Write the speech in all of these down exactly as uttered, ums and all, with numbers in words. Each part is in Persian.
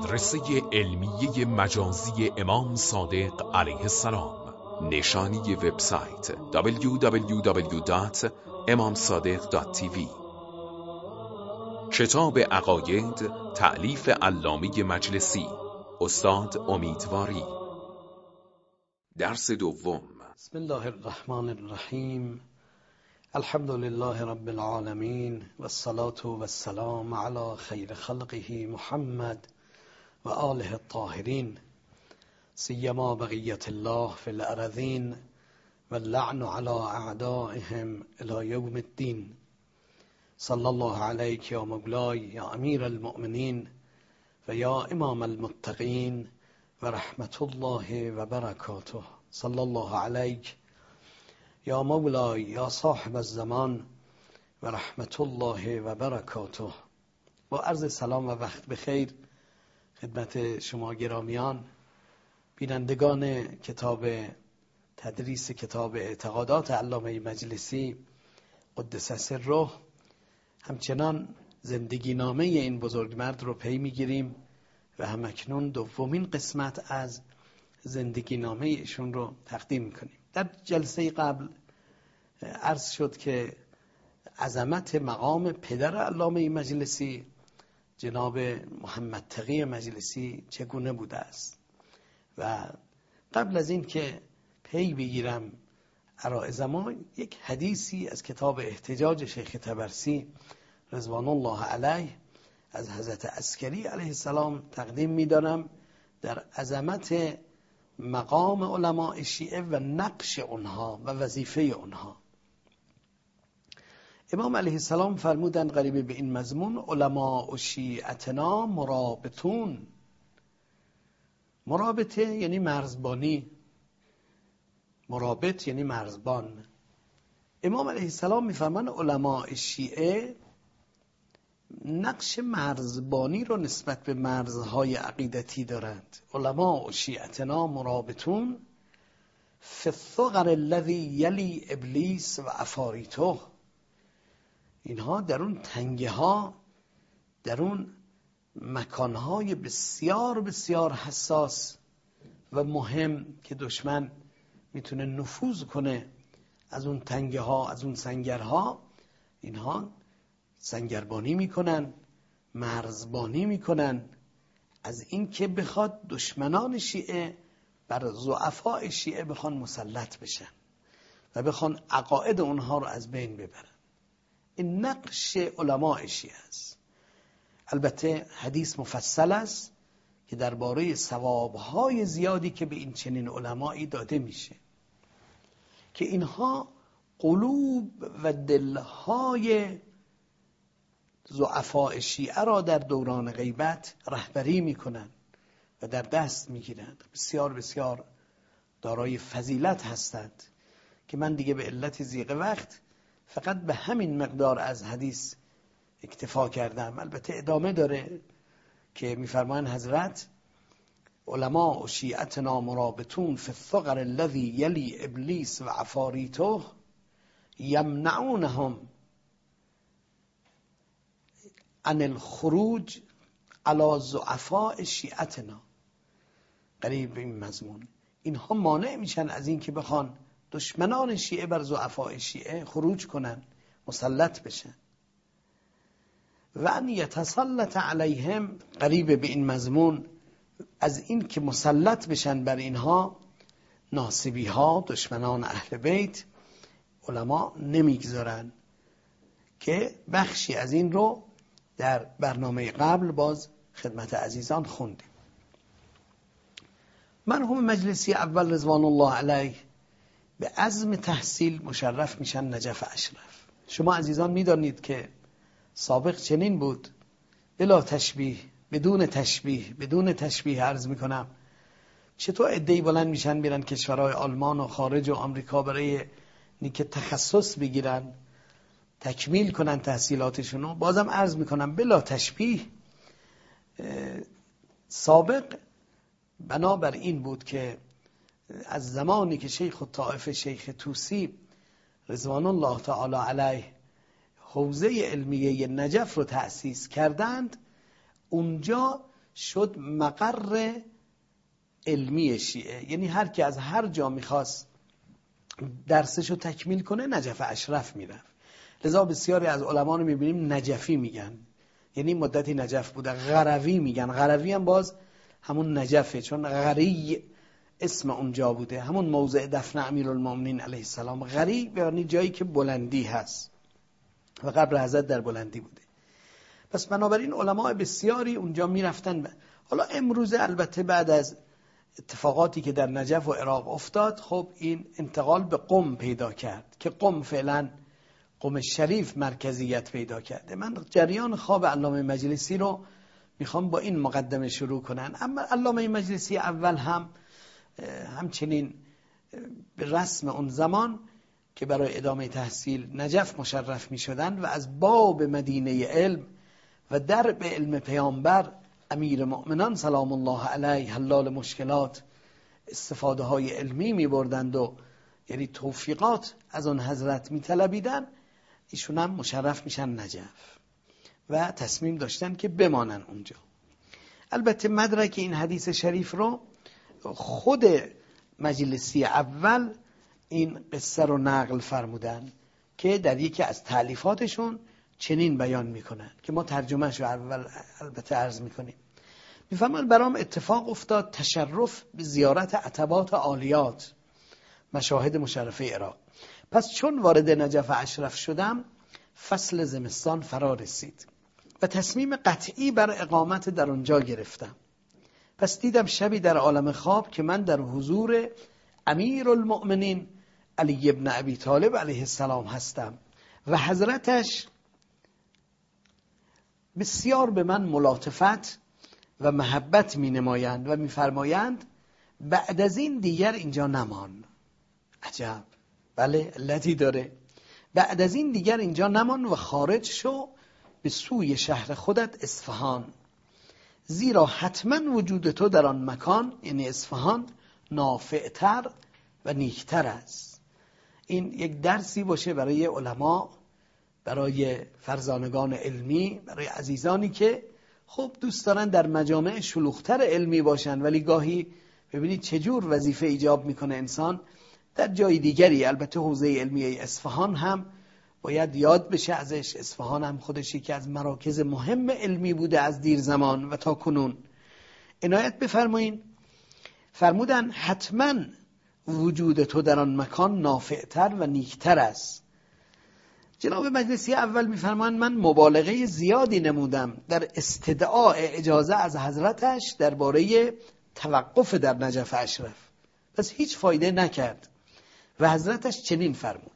مدرسه علمیه مجازی امام صادق علیه السلام. نشانی وبسایت دبلیو دبلیو دبلیو دات امام صادق دات تی وی. کتاب عقاید تألیف علامه مجلسی، استاد امیدواری. درس دوم. بسم الله الرحمن الرحیم. الحمد لله رب العالمین والصلاة والسلام علی خیر خلقه محمد و آله الطاهرین، سیما بقیت الله فی الارضین واللعن علی اعدائهم الی یوم الدین. صلی الله علیک یا مولای یا امیر المؤمنین و یا امام المتقین و رحمت الله و برکاته. صلی الله علیک یا مولای یا صاحب الزمان و رحمت الله و برکاته. با عرض سلام و وقت بخیر خدمت شما گرامیان بینندگان کتاب تدریس کتاب اعتقادات علامه مجلسی قدس سره، همچنان زندگی نامه این بزرگمرد رو پی میگیریم و همکنون دومین قسمت از زندگی نامه ایشون رو تقدیم میکنیم. در جلسه قبل عرض شد که عظمت مقام پدر علامه مجلسی جناب محمد تقی مجلسی چگونه بوده است و قبل از این که پی بگیرم عرائض ما، یک حدیثی از کتاب احتجاج شیخ طبرسی رضوان الله علیه از حضرت عسکری علیه السلام تقدیم می‌دارم در عظمت مقام علماء شیعه و نقش اونها و وظیفه اونها. امام علیه السلام فرمودند قریب به این مضمون: علماء شیعتنا مرابطون. مرابطه یعنی مرزبانی، مرابط یعنی مرزبان. امام علیه السلام میفرمان علماء شیعه نقش مرزبانی رو نسبت به مرزهای عقیدتی دارند. علماء شیعتنا مرابطون فی الثغر الذی یلی ابلیس و عفاریته. اینها در اون تنگه ها، در اون مکانهای بسیار بسیار حساس و مهم که دشمن میتونه نفوذ کنه، از اون تنگه ها، از اون سنگرها، اینها سنگربانی میکنن، مرزبانی میکنن، از این که بخواد دشمنان شیعه بر ضعفاء شیعه بخوان مسلط بشن و بخوان عقاید اونها رو از بین ببرن. این نقش علماء شیعه است. البته حدیث مفصل است که درباره ثوابهای زیادی که به این چنین علمایی داده میشه که اینها قلوب و دلهای ضعفاء شیعه را در دوران غیبت رهبری میکنن و در دست میگیرند. بسیار بسیار دارای فضیلت هستند که من دیگه به علت ضیق وقت فقط به همین مقدار از حدیث اکتفا کردم. البته ادامه داره که میفرمایند حضرت: علماء شیعتنا مرابطون فی الثغر الذی یلی ابلیس و عفاریته یمنعونهم عن الخروج علی ضعفاء شیعتنا. قریب این مضمون، اینها مانع میشن از این که بخوان دشمنان شیعه بر ضعفاء شیعه خروج کنن، مسلط بشن. و ان یتسلط علیهم، قریب به این مضمون، از این که مسلط بشن بر اینها ناصبی ها، دشمنان اهل بیت. علما نمیگذارن که بخشی از این رو در برنامه قبل باز خدمت عزیزان خوندیم. مرحوم مجلسی اول رضوان الله علیه به عزم تحصیل مشرف میشن نجف اشرف. شما عزیزان میدانید که سابق چنین بود، بلا تشبیه، بدون تشبیه بدون تشبیه عرض میکنم. چطور عده‌ای بلند میشن میرن کشورهای آلمان و خارج و آمریکا برای اینکه تخصص بگیرن، تکمیل کنن تحصیلاتشونو. بازم عرض میکنم بلا تشبیه، سابق بنابر این بود که از زمانی که شیخ الطائفه شیخ طوسی رضوان الله تعالی علیه حوزه علمیه نجف رو تأسیس کردند، اونجا شد مقر علمی شیعه. یعنی هر کی از هر جا میخواست درسشو تکمیل کنه نجف اشرف میرفت. لذا بسیاری از علما رو میبینیم نجفی میگن، یعنی مدتی نجف بوده. غروی میگن، غروی هم باز همون نجفه، چون غری اسم اونجا بوده، همون موضع دفن امیرالمومنین علیه السلام. غری یعنی جایی که بلندی هست و قبر حضرت در بلندی بوده. پس بنابراین علماء بسیاری اونجا میرفتن. حالا امروزه البته بعد از اتفاقاتی که در نجف و عراق افتاد، خب این انتقال به قم پیدا کرد که قم فعلا قم شریف مرکزیت پیدا کرده. من جریان خواب علامه مجلسی رو میخوام با این مقدمه شروع کنن. اما علامه مجلسی اول هم همچنین به رسم اون زمان که برای ادامه تحصیل نجف مشرف میشدن و از باب مدینه علم و درب علم پیامبر امیر مؤمنان سلام الله علیه حلال مشکلات استفاده های علمی می بردند و یعنی توفیقات از اون حضرت می طلبیدن، ایشون هم مشرف میشن نجف و تصمیم داشتن که بمانن اونجا. البته مدرک این حدیث شریف رو خود مجلسی اول این قصه رو نقل فرمودن که در یکی از تألیفاتشون چنین بیان میکنن که ما ترجمهش رو اول البته عرض میکنیم. میفرمان برام اتفاق افتاد تشرف به زیارت عتبات عالیات، مشاهد مشرفه عراق. پس چون وارد نجف اشرف شدم فصل زمستان فرا رسید و تصمیم قطعی بر اقامت در اونجا گرفتم. پس دیدم شبی در عالم خواب که من در حضور امیرالمؤمنین علی ابن ابی طالب علیه السلام هستم و حضرتش بسیار به من ملاطفت و محبت می نمایند و می فرمایند بعد از این دیگر اینجا نمان. عجب، بله علتی داره. بعد از این دیگر اینجا نمان و خارج شو به سوی شهر خودت اصفهان، زیرا حتما وجود تو در آن مکان یعنی اصفهان نافعتر و نیکتر است. این یک درسی باشه برای علما، برای فرزانگان علمی، برای عزیزانی که خب دوست دارن در مجامع شلوغتر علمی باشن، ولی گاهی ببینید چجور وظیفه ایجاب میکنه انسان در جای دیگری. البته حوزه علمی اصفهان هم باید یاد بشه ازش. اصفهان هم خودش یکی از مراکز مهم علمی بوده از دیر زمان و تا کنون. عنایت بفرمایین، فرمودن حتما وجود تو در آن مکان نافعتر و نیکتر است. جناب مجلسی اول میفرمایند من مبالغه زیادی نمودم در استدعاء اجازه از حضرتش درباره توقف در نجف اشرف، پس هیچ فایده نکرد و حضرتش چنین فرمود.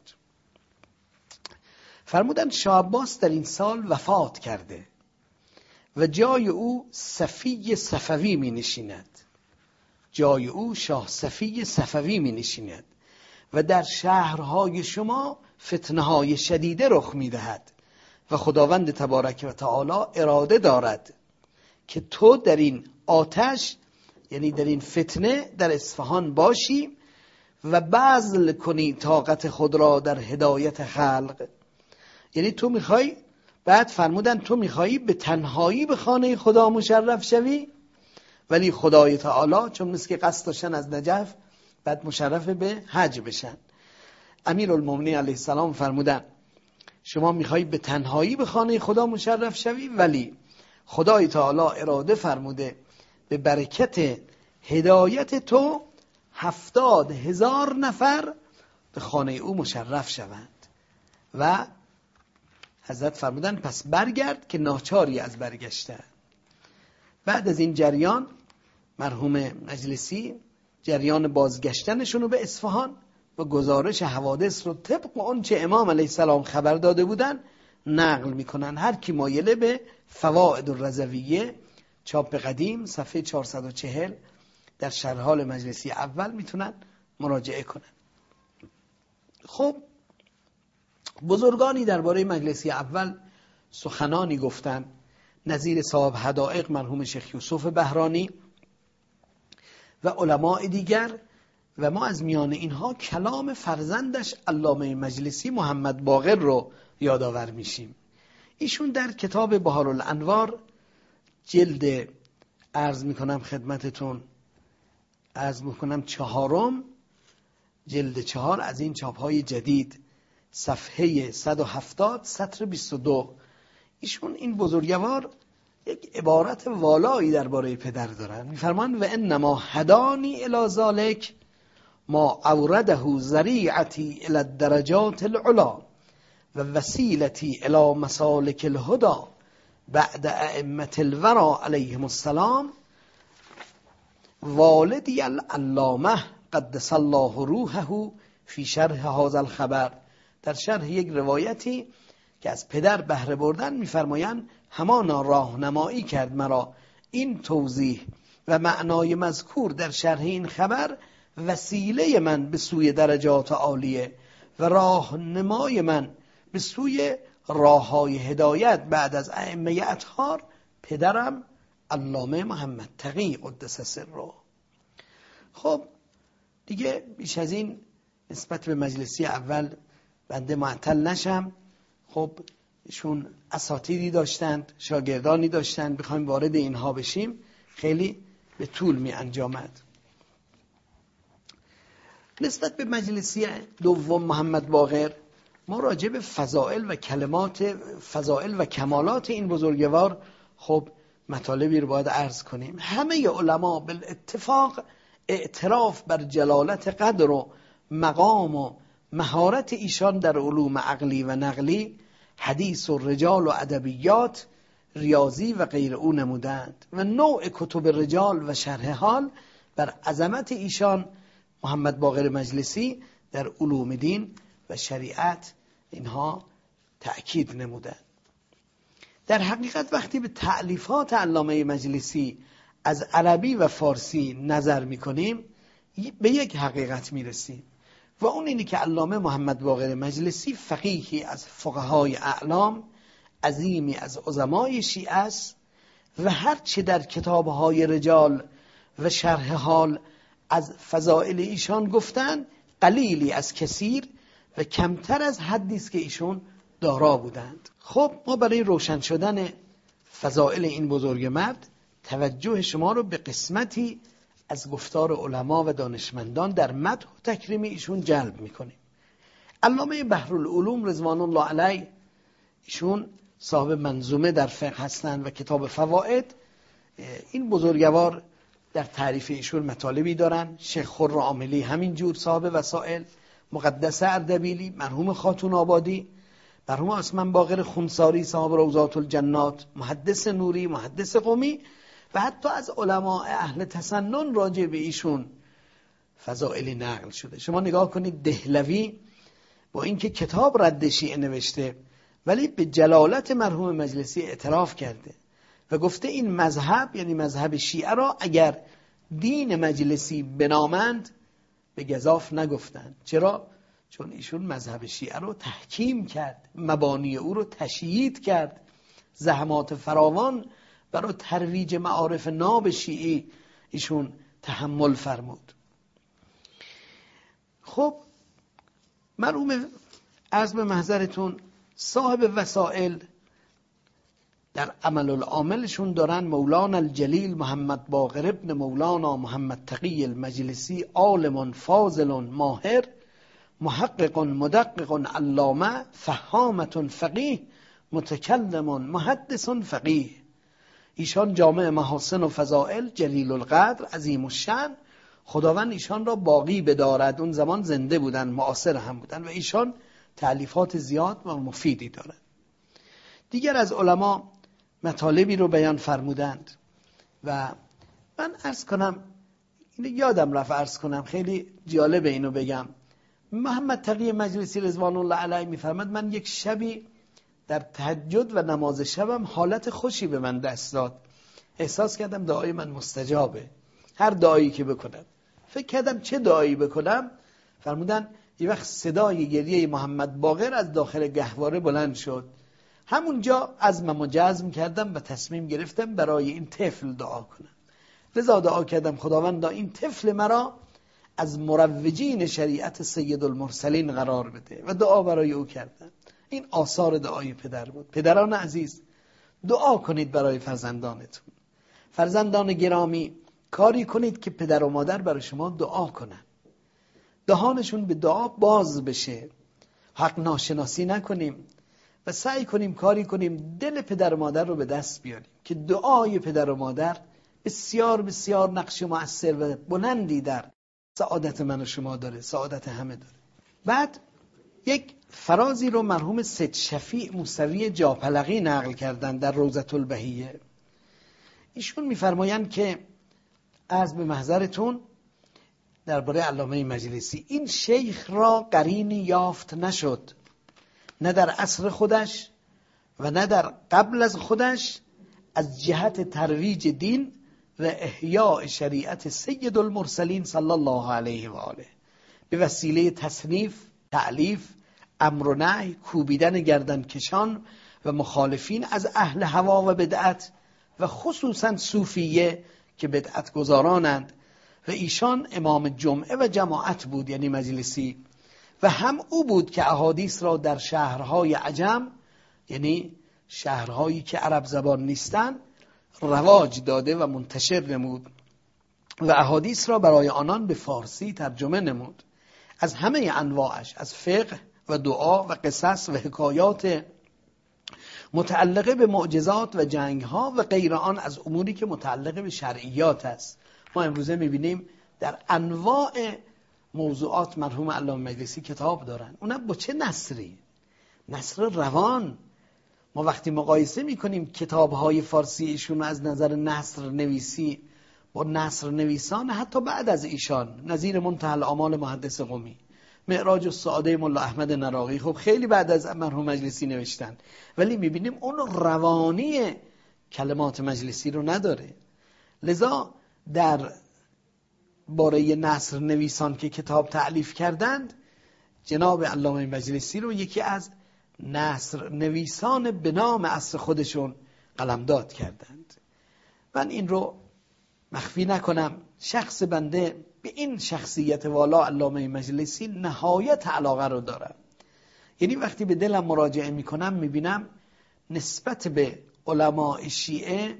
فرمودند شاه عباس در این سال وفات کرده و جای او صفی صفوی می نشیند. جای او شاه صفی صفوی می نشیند و در شهرهای شما فتنه های شدیده رخ می دهد و خداوند تبارک و تعالی اراده دارد که تو در این آتش یعنی در این فتنه در اصفهان باشی و بذل کنی طاقت خود را در هدایت خلق. یعنی تو میخوای، بعد فرمودن تو میخوایی به تنهایی به خانه خدا مشرف شوی، ولی خدای تعالی چون مثل که قصد داشتن از نجف بعد مشرف به حج بشن. امیرالمومنین علیه السلام فرمودن شما میخوایی به تنهایی به خانه خدا مشرف شوی، ولی خدای تعالی اراده فرموده به برکت هدایت تو هفتاد هزار نفر به خانه او مشرف شوند. و حضرت فرمودن پس برگرد که ناچاری از برگشتن. بعد از این جریان مرحوم مجلسی جریان بازگشتنشون رو به اصفهان و گزارش حوادث رو طبق اون چه امام علیه السلام خبر داده بودن نقل میکنن. هر کی مایله به فوائد الرضویه چاپ قدیم صفحه چهارصد و چهل در شرح حال مجلسی اول میتونن مراجعه کنن. خب بزرگانی درباره مجلسی اول سخنانی گفتن، نظیر صاحب حدائق مرحوم شیخ یوسف بهرانی و علماء دیگر، و ما از میان اینها کلام فرزندش علامه مجلسی محمد باقر رو یادآور میشیم. ایشون در کتاب بهارالانوار جلد عرض میکنم خدمتتون، عرض میکنم چهارم جلد چهار از این چاپهای جدید، صفحه صد و هفتاد سطر بیست و دو. ایشون این بزرگوار یک عبارت والایی درباره پدر دارن، میفرمان و انما هدانی الی ذلک ما اورده ذریعتی الی الدرجات العلا و وسیلتی الی مسالک الهدى بعد ائمه الورى علیهم السلام والدی العلامه قدس الله روحه فی شرح هذا الخبر. در شرح یک روایتی که از پدر بهره بردن میفرمایند همانا راهنمایی کرد مرا این توضیح و معنای مذکور در شرح این خبر وسیله من به سوی درجات عالیه و راهنمای من به سوی راههای هدایت بعد از ائمه اطهار پدرم علامه محمد تقی قدس سره. خب دیگه بیش از این نسبت به مجلسی اول بنده معطل نشم. خب ایشون اساتیدی داشتند، شاگردانی داشتند، بخوایم وارد اینها بشیم خیلی به طول می انجامد. نسبت به مجلسی دوم محمد باقر ما راجع به فضائل و کلمات فضائل و کمالات این بزرگوار خب مطالبی رو باید عرض کنیم. همه علما بالاتفاق اعتراف بر جلالت قدر و مقام و مهارت ایشان در علوم عقلی و نقلی، حدیث و رجال و ادبیات، ریاضی و غیر او نمودند و نوع کتب رجال و شرح حال بر عظمت ایشان محمد باقر مجلسی در علوم دین و شریعت اینها تأکید نمودند. در حقیقت وقتی به تألیفات علامه مجلسی از عربی و فارسی نظر میکنیم به یک حقیقت میرسیم و اون اینه که علامه محمد باقر مجلسی فقیهی از فقهای اعلام، عظیمی از علمای شیعه است و هر چه در کتابهای رجال و شرح حال از فضائل ایشان گفتن قلیلی از کثیر و کمتر از حدی است که ایشون دارا بودند. خب ما برای روشن شدن فضائل این بزرگ مرد توجه شما رو به قسمتی از گفتار علما و دانشمندان در مدح و تکریم ایشون جلب میکنیم. علامه بحرالعلوم رضوان الله علیه ایشون صاحب منظومه در فقه هستند و کتاب فوائد. این بزرگوار در تعریف ایشون مطالبی دارن. شیخ خر عاملی همینجور صاحب وسائل، مقدس اردبیلی، مرحوم خاتون آبادی، مرحوم اسمن باقر خونساری صاحب روضات الجنات، محدث نوری، محدث قمی و حتی از علماء اهل تسنن راجع به ایشون فضائلی نقل شده. شما نگاه کنید دهلوی با اینکه کتاب رد شیعه نوشته ولی به جلالت مرحوم مجلسی اعتراف کرده و گفته این مذهب یعنی مذهب شیعه را اگر دین مجلسی بنامند به گزاف نگفتند. چرا؟ چون ایشون مذهب شیعه رو تحکیم کرد، مبانی او رو تشیید کرد، زحمات فراوان برای ترویج معارف ناب شیعی ایشون تحمل فرمود. خب مرحوم عرض به محضرتون صاحب وسائل در عمل العاملشون دارن مولانا الجلیل محمد باقر ابن مولانا محمد تقی المجلسی عالم فاضل ماهر محقق مدقق علامه فهامة فقیه متکلم محدث فقیه. ایشان جامع محاسن و فضائل، جلیل القدر، عظیم الشأن، خداوند ایشان را باقی بدارد. اون زمان زنده بودن، معاصر هم بودن و ایشان تألیفات زیاد و مفیدی دارند. دیگر از علما مطالبی رو بیان فرمودند و من عرض کنم، اینو یادم رفت عرض کنم، خیلی جالب اینو بگم. محمد تقی مجلسی رضوان الله علیه میفرماد من یک شبی در تهجد و نماز شبم حالت خوشی به من دست داد، احساس کردم دعای من مستجابه. هر دعایی که بکنم فکر کردم چه دعایی بکنم، فرمودن یه وقت صدای گریه محمد باقر از داخل گهواره بلند شد. همونجا عزمم و جزم کردم و تصمیم گرفتم برای این طفل دعا کنم. لذا دعا کردم خداوند این طفل مرا از مروجین شریعت سید المرسلین قرار بده و دعا برای او کردم. این آثار دعای پدر بود. پدران عزیز دعا کنید برای فرزندانتون. فرزندان گرامی کاری کنید که پدر و مادر برای شما دعا کنن، دهانشون به دعا باز بشه، حق ناشناسی نکنیم و سعی کنیم کاری کنیم دل پدر و مادر رو به دست بیاریم که دعای پدر و مادر بسیار بسیار نقش مؤثر و بلندی در سعادت من و شما داره، سعادت همه داره. بعد یک فرازی رو مرحوم سید شفیع موسوی جاپلقی نقل کردن در روضة البهیه. ایشون میفرمایند که عرض به محضرتون درباره علامه مجلسی، این شیخ را قرینی یافت نشد، نه در عصر خودش و نه در قبل از خودش، از جهت ترویج دین و احیاء شریعت سید المرسلین صلی الله علیه و آله، به وسیله تصنیف، تألیف، امر و نهی، کوبیدن گردن کشان و مخالفین از اهل هوا و بدعت و خصوصا صوفیه که بدعت گذارانند و ایشان امام جمعه و جماعت بود، یعنی مجلسی، و هم او بود که احادیث را در شهرهای عجم، یعنی شهرهایی که عرب زبان نیستند، رواج داده و منتشر نمود و احادیث را برای آنان به فارسی ترجمه نمود، از همه انواعش، از فقه و دعا و قصص و حکایات متعلقه به معجزات و جنگها و غیر آن از اموری که متعلقه به شرعیات است. ما امروزه میبینیم در انواع موضوعات مرحوم علامه مجلسی کتاب دارن، اونم با چه نثری؟ نثر روان. ما وقتی مقایسه میکنیم کتابهای فارسی ایشون از نظر نثر نویسی با نثر نویسان حتی بعد از ایشان، نظیر منتهی الآمال محدث قمی، معراج السعاده ملا احمد نراقی، خب خیلی بعد از مرحوم مجلسی نوشتن، ولی میبینیم اون روانی کلمات مجلسی رو نداره. لذا در باره نثر نویسان که کتاب تألیف کردند، جناب علامه مجلسی رو یکی از نثر نویسان به نام اصل خودشون قلمداد کردند. من این رو مخفی نکنم، شخص بنده به این شخصیت والا علامه مجلسی نهایت علاقه رو دارم. یعنی وقتی به دلم مراجعه میکنم میبینم نسبت به علماء شیعه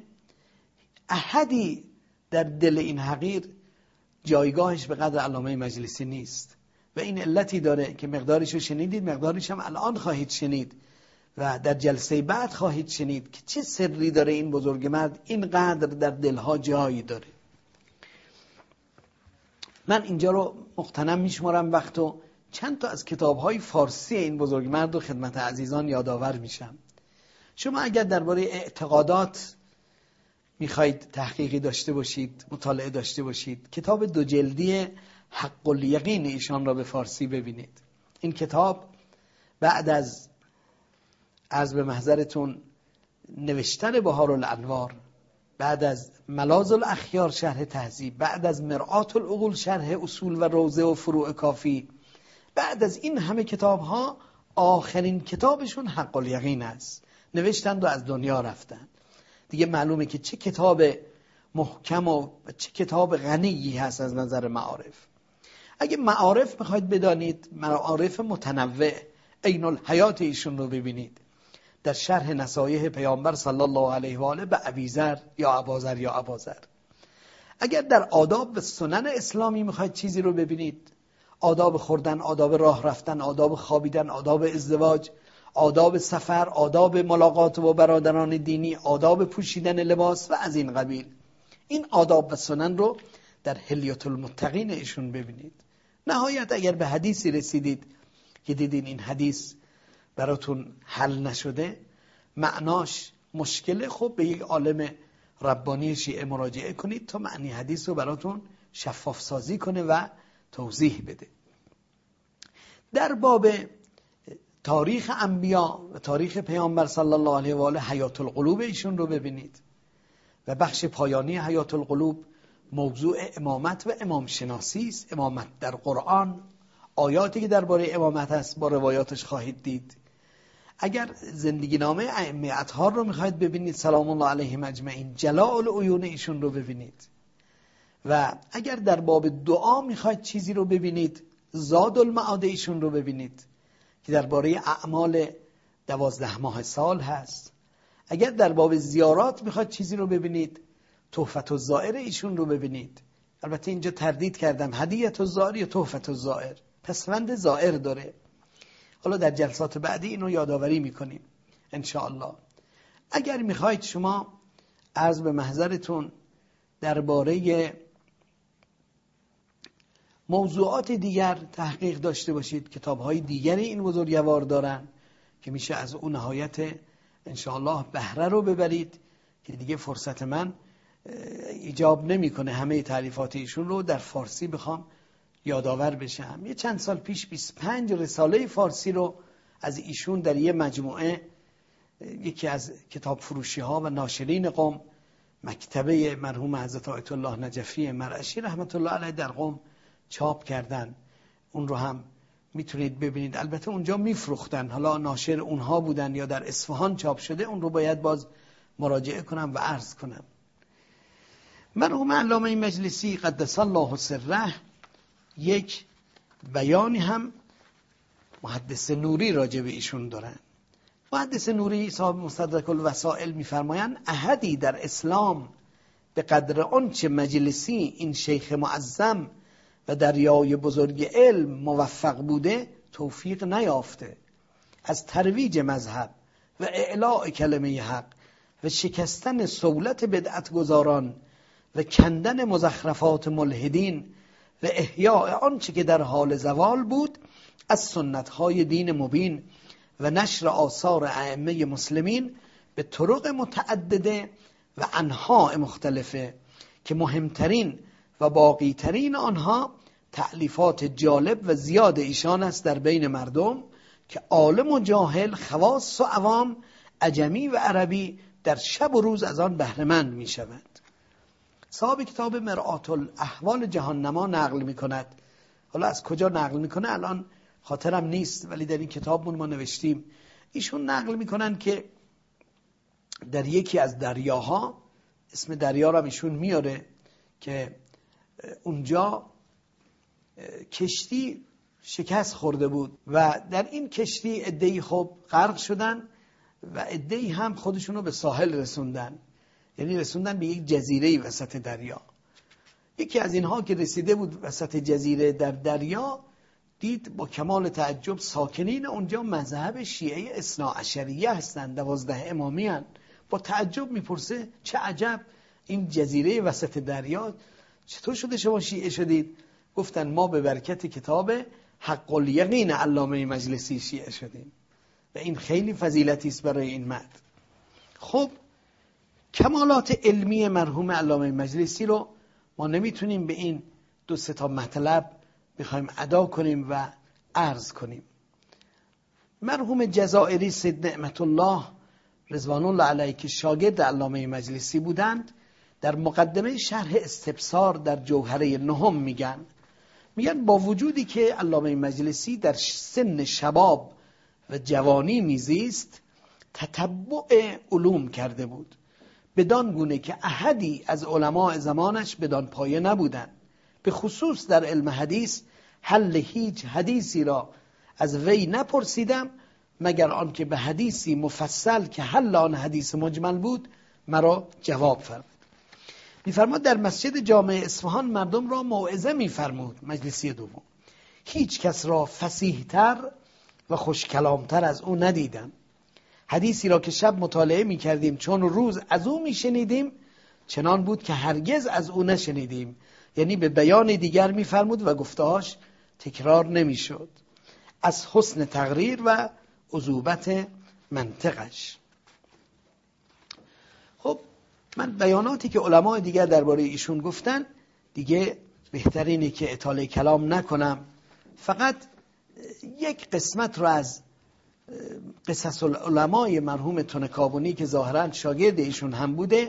احدی در دل این حقیر جایگاهش به قدر علامه مجلسی نیست و این علتی داره که مقدارش رو شنیدید، مقدارش هم الان خواهید شنید و در جلسه بعد خواهید شنید که چه سری داره این بزرگ مرد اینقدر در دلها جایی داره. من اینجا رو مغتنم میشمارم وقتو چند تا از کتاب‌های فارسی این بزرگ مرد و خدمت عزیزان یادآور میشم. شما اگر درباره اعتقادات میخواید تحقیقی داشته باشید، مطالعه داشته باشید، کتاب دو جلدی حق الیقین ایشان را به فارسی ببینید. این کتاب بعد از عرض به محضرتون نوشتن بهار الانوار، بعد از ملاذ الاخیار شرح تهذیب، بعد از مرآت العقول شرح اصول و روضه و فروع کافی، بعد از این همه کتاب ها آخرین کتابشون حق الیقین است. نوشتند و از دنیا رفتند. دیگه معلومه که چه کتاب محکم و چه کتاب غنیی هست از نظر معارف. اگه معارف میخواید بدانید، معارف متنوع عین الحیات ایشون رو ببینید در شرح نصایح پیامبر صلی الله علیه و آله به ابیذر یا اباذر یا اباذر. اگر در آداب و سنن اسلامی میخواید چیزی رو ببینید، آداب خوردن، آداب راه رفتن، آداب خوابیدن، آداب ازدواج، آداب سفر، آداب ملاقات با برادران دینی، آداب پوشیدن لباس و از این قبیل، این آداب و سنن رو در حلیة المتقین ایشون ببینید. نهایت اگر به حدیثی رسیدید که دیدین این حدیث براتون حل نشده، معناش مشکله، خب به یک عالم ربانی شیعه مراجعه کنید تا معنی حدیث رو براتون شفاف سازی کنه و توضیح بده. در باب تاریخ انبیا و تاریخ پیامبر صلی الله علیه و آله حیات القلوب ایشون رو ببینید و بخش پایانی حیات القلوب موضوع امامت و امام شناسی است. امامت در قرآن، آیاتی که درباره امامت هست با روایاتش خواهید دید. اگر زندگی نامه ائمه اطهار رو میخواید ببینید سلام الله علیهم اجمعین، جلاء العیون ایشون رو ببینید. و اگر در باب دعا میخواید چیزی رو ببینید، زاد المعاد ایشون رو ببینید که درباره اعمال دوازده ماه سال هست. اگر در باب زیارات میخواید چیزی رو ببینید، تحفة الزائر ایشون رو ببینید. البته اینجا تردید کردم هدیت الزائر یا تحفة الزائر، پسوند زائر داره. حالا در جلسات بعدی اینو یادآوری میکنیم انشاءالله. اگر میخواید شما عرض به محضرتون درباره موضوعات دیگر تحقیق داشته باشید، کتاب‌های دیگری این بزرگوار دارن که میشه از اون نهایت انشاءالله بهره رو ببرید که دیگه فرصت من ایجاب نمیکنه همه تعلیفات ایشون رو در فارسی بخوام یادآور بشم. یه چند سال پیش بیست و پنج رساله فارسی رو از ایشون در یه مجموعه یکی از کتاب فروشی ها و ناشرین قم، مکتبه مرحوم حضرت آیت الله نجفی مرعشی رحمت الله علیه در قم چاپ کردن. اون رو هم میتونید ببینید. البته اونجا میفروختن، حالا ناشر اونها بودن یا در اصفهان چاپ شده، اون رو باید باز مراجعه کنم و عرض کنم. مرحوم علامه مجلسی قدس الله سره یک بیانی هم محدث نوری راجع به ایشون دارن. محدث نوری صاحب مستدرک الوسائل میفرمایند احدی در اسلام به قدر آنچه مجلسی این شیخ معظم و دریای بزرگ علم موفق بوده توفیق نیافته. از ترویج مذهب و اعلاء کلمه حق و شکستن سولت بدعت گذاران و کندن مزخرفات ملحدین و احیاء آنچه که در حال زوال بود از سنت‌های دین مبین و نشر آثار ائمه مسلمین به طرق متعدده و انواع مختلفه که مهمترین و باقیترین آنها تألیفات جالب و زیاد ایشان است در بین مردم که عالم و جاهل، خواص و عوام، عجمی و عربی در شب و روز از آن بهره‌مند می‌شوند. صاحب کتاب مرآت الاحوال جهان نما نقل می‌کند. حالا از کجا نقل می‌کنه الان خاطرم نیست، ولی در این کتابمون ما نوشتیم. ایشون نقل می‌کنن که در یکی از دریاها، اسم دریا را ایشون میاره، که اونجا کشتی شکست خورده بود و در این کشتی عده‌ای خب غرق شدن و عده‌ای هم خودشونو به ساحل رسوندن، یعنی رسوندن به یک جزیره وسط دریا. یکی از اینها که رسیده بود وسط جزیره در دریا، دید با کمال تعجب ساکنین اونجا مذهب شیعه اثنا عشریه هستند، دوازده امامی هستند. با تعجب میپرسه چه عجب، این جزیره وسط دریا چطور شده شما شیعه شدید؟ گفتن ما به برکت کتاب حق الیقین علامه مجلسی شیعه شدیم و این خیلی فضیلتی است برای این مرد. خب کمالات علمی مرحوم علامه مجلسی رو ما نمیتونیم به این دو سه تا مطلب بخوایم ادا کنیم و عرض کنیم. مرحوم جزائری سید نعمت الله رضوان الله علیه که شاگرد علامه مجلسی بودند، در مقدمه شرح استبصار در جوهره نهم میگن میگن با وجودی که علامه مجلسی در سن شباب و جوانی میزیست، تتبع علوم کرده بود، بدان گونه که احدی از علماء زمانش بدان پایه نبودند. به خصوص در علم حدیث حل هیچ حدیثی را از وی نپرسیدم مگر آنکه به حدیثی مفصل که حل آن حدیث مجمل بود مرا جواب فرمود. میفرماد در مسجد جامع اصفهان مردم را موعظه میفرمود. مجلسی دوم هیچ کس را فصیح‌تر و خوشکلامتر از او ندیدم. حدیثی را که شب مطالعه میکردیم چون روز از او میشنیدیم چنان بود که هرگز از او نشنیدیم. یعنی به بیان دیگر میفرمود و گفتهاش تکرار نمیشد، از حسن تقریر و عذوبت منطقش. خب من بیاناتی که علماء دیگر درباره ایشون گفتن دیگه بهترینه که اطاله کلام نکنم، فقط یک قسمت رو از قصص العلماء مرحوم تنکابونی که ظاهرا شاگرد ایشون هم بوده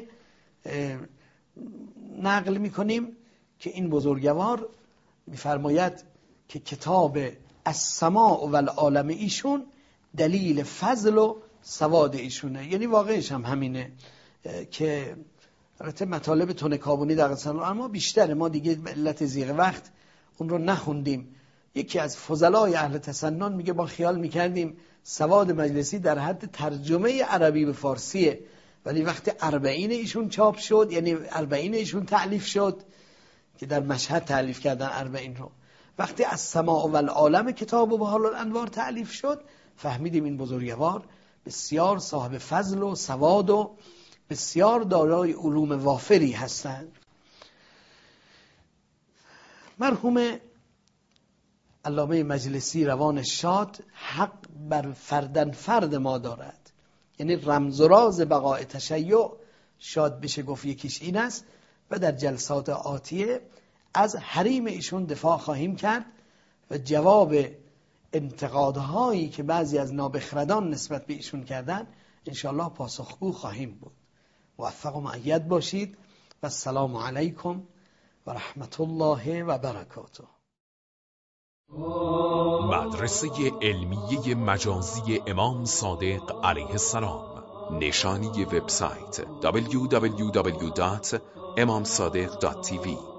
نقل میکنیم که این بزرگوار میفرماید که کتاب السماع و العالم ایشون دلیل فضل و سواد ایشونه. یعنی واقعش هم همینه که البته مطالب تنکابونی در قصص العلماء بیشتره، ما دیگه به علت زیغ وقت اون رو نخوندیم. یکی از فضلای اهل تسنن میگه ما خیال میکردیم سواد مجلسی در حد ترجمه عربی به فارسیه ولی وقتی اربعین ایشون چاپ شد، یعنی اربعین ایشون تألیف شد که در مشهد تألیف کردن اربعین رو، وقتی از سماع و العالم کتاب و بحار الانوار تألیف شد، فهمیدیم این بزرگوار بسیار صاحب فضل و سواد و بسیار دارای علوم وافری هستند. مرحوم علامه مجلسی روان شاد حق بر فردن فرد ما دارد، یعنی رمز و راز بقای تشیع شاد بشه گفت یکیش این است و در جلسات آتیه از حریم ایشون دفاع خواهیم کرد و جواب انتقادهایی که بعضی از نابخردان نسبت به ایشون کردن انشاءالله پاسخگو خواهیم بود. موفق و مؤید باشید و السلام علیکم و رحمت الله و برکاته. مدرسه علمیه مجازی امام صادق علیه السلام. نشانی وبسایت دبلیو دبلیو دبلیو دات امام صادق دات تی وی